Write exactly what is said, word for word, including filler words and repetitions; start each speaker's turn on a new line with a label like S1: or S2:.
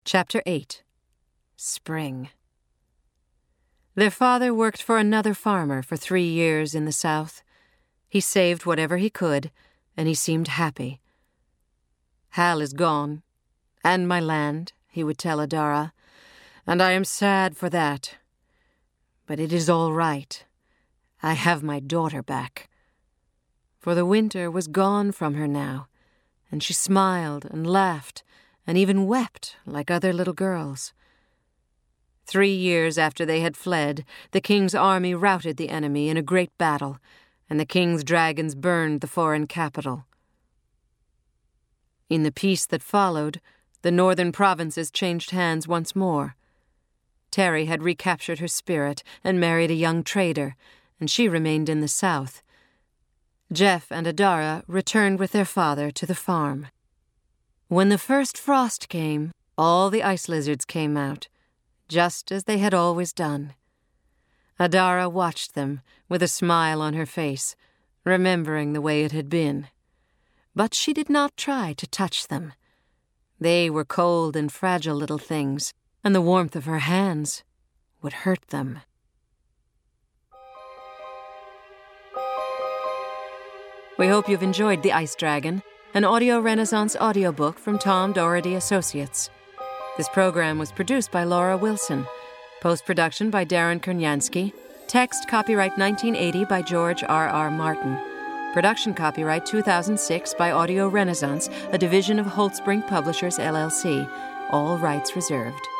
S1: Chapter eight. Spring. Their father worked for another farmer for three years in the South. He saved whatever he could, and he seemed happy. "Hal is gone, and my land," he would tell Adara, "and I am sad for that. But it is all right. I have my daughter back." For the winter was gone from her now, and she smiled and laughed and even wept like other little girls. Three years after they had fled, the king's army routed the enemy in a great battle, and the king's dragons burned the foreign capital. In the peace that followed, the northern provinces changed hands once more. Terry had recaptured her spirit and married a young trader, and she remained in the south. Jeff and Adara returned with their father to the farm. When the first frost came, all the ice lizards came out, just as they had always done. Adara watched them with a smile on her face, remembering the way it had been. But she did not try to touch them. They were cold and fragile little things, and the warmth of her hands would hurt them. We hope you've enjoyed The Ice Dragon, an Audio Renaissance audiobook from Tom Doherty Associates. This program was produced by Laura Wilson. Post-production by Darren Kernyansky. Text copyright nineteen eighty by George R R. Martin. Production copyright two thousand six by Audio Renaissance, a division of Holtzbrink Publishers, L L C. All rights reserved.